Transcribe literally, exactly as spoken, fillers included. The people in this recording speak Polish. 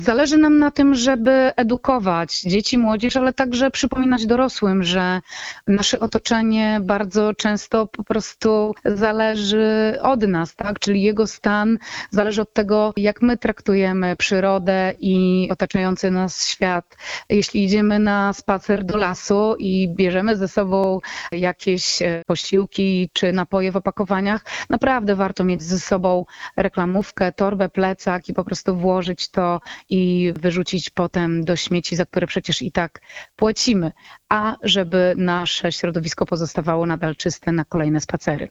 Zależy nam na tym, żeby edukować dzieci, młodzież, ale także przypominać dorosłym, że nasze otoczenie bardzo często po prostu zależy od nas, tak? Czyli jego stan zależy od tego, jak my traktujemy przyrodę i otaczający nas świat. Jeśli idziemy na spacer do lasu i bierzemy ze sobą jakieś e, posiłki czy napoje w opakowaniach, naprawdę warto mieć ze sobą reklamówkę, torbę, plecak i po prostu włożyć to i wyrzucić potem do śmieci, za które przecież i tak płacimy, a żeby nasze środowisko pozostawało nadal czyste na kolejne spacery.